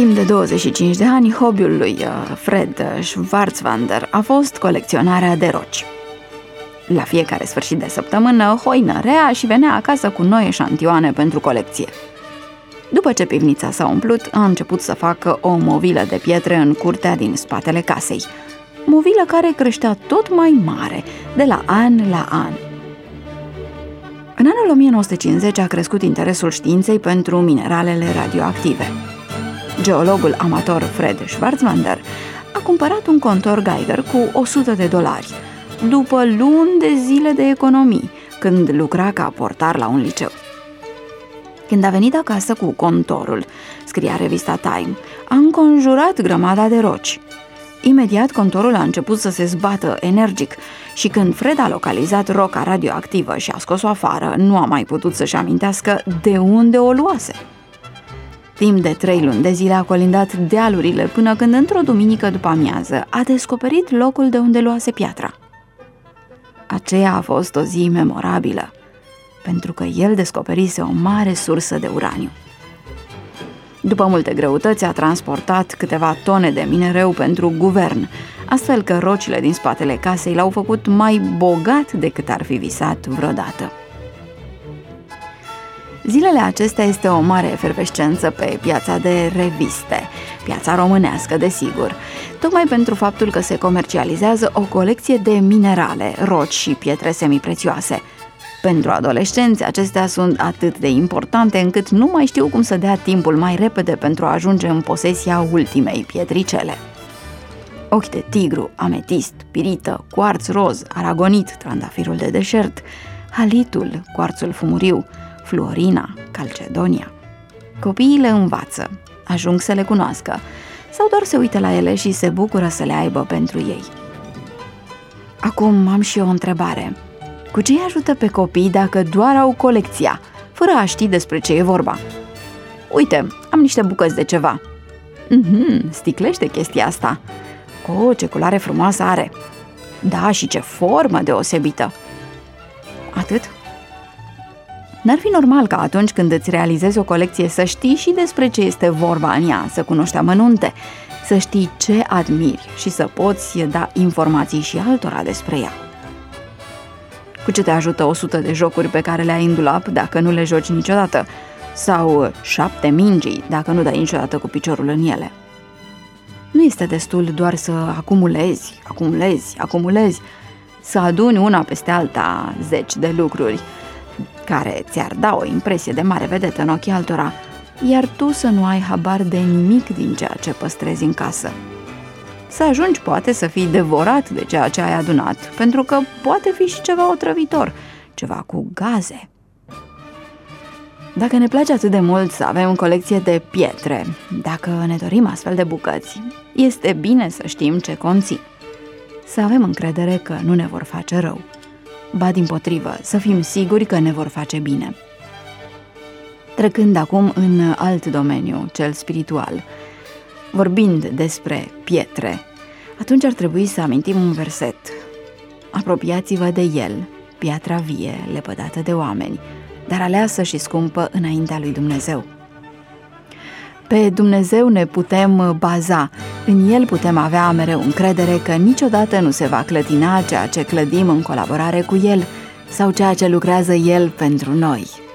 Timp de 25 de ani, hobby-ul lui Fred Schwarzwander a fost colecționarea de roci. La fiecare sfârșit de săptămână, hoinărea și venea acasă cu noi eșantioane pentru colecție. După ce pivnița s-a umplut, a început să facă o movilă de pietre în curtea din spatele casei. Movilă care creștea tot mai mare, de la an la an. În anul 1950 a crescut interesul științei pentru mineralele radioactive. Geologul amator Fred Schwarzwander a cumpărat un contor Geiger cu $100, după luni de zile de economii, când lucra ca portar la un liceu. Când a venit acasă cu contorul, scria revista Time, a înconjurat grămada de roci. Imediat contorul a început să se zbată energic și când Fred a localizat roca radioactivă și a scos-o afară, nu a mai putut să-și amintească de unde o luase. Timp de 3 luni de zile a colindat dealurile până când, într-o duminică după amiază, a descoperit locul de unde luase piatra. Aceea a fost o zi memorabilă, pentru că el descoperise o mare sursă de uraniu. După multe greutăți, a transportat câteva tone de minereu pentru guvern, astfel că rocile din spatele casei l-au făcut mai bogat decât ar fi visat vreodată. Zilele acestea este o mare efervescență pe piața de reviste, piața românească, desigur, tocmai pentru faptul că se comercializează o colecție de minerale, roci și pietre semiprețioase. Pentru adolescenți, acestea sunt atât de importante încât nu mai știu cum să dea timpul mai repede pentru a ajunge în posesia ultimei pietricele. Ochi de tigru, ametist, pirită, cuarț roz, aragonit, trandafirul de deșert, halitul, cuarțul fumuriu, fluorina, calcedonia. Copiii le învață, ajung să le cunoască sau doar se uită la ele și se bucură să le aibă pentru ei. Acum am și eu o întrebare. Cu ce îi ajută pe copii dacă doar au colecția, fără a ști despre ce e vorba? Uite, am niște bucăți de ceva. Sticlește chestia asta. Ce culoare frumoasă are. Da, și ce formă deosebită. Atât? N-ar fi normal ca atunci când îți realizezi o colecție să știi și despre ce este vorba în ea, să cunoști amănunte, să știi ce admiri și să poți da informații și altora despre ea. Cu ce te ajută 100 de jocuri pe care le ai în dulap dacă nu le joci niciodată? Sau 7 mingi dacă nu dai niciodată cu piciorul în ele? Nu este destul doar să acumulezi, să aduni una peste alta 10 de lucruri care ți-ar da o impresie de mare vedetă în ochii altora, iar tu să nu ai habar de nimic din ceea ce păstrezi în casă. Să ajungi poate să fii devorat de ceea ce ai adunat, pentru că poate fi și ceva otrăvitor, ceva cu gaze. Dacă ne place atât de mult să avem o colecție de pietre, dacă ne dorim astfel de bucăți, este bine să știm ce conțin. Să avem încredere că nu ne vor face rău. Ba dimpotrivă, să fim siguri că ne vor face bine. Trecând acum în alt domeniu, cel spiritual, vorbind despre pietre, atunci ar trebui să amintim un verset. Apropiați-vă de el, piatra vie, lepădată de oameni, dar aleasă și scumpă înaintea lui Dumnezeu. Pe Dumnezeu ne putem baza, în El putem avea mereu încredere că niciodată nu se va clătina ceea ce clădim în colaborare cu El sau ceea ce lucrează El pentru noi.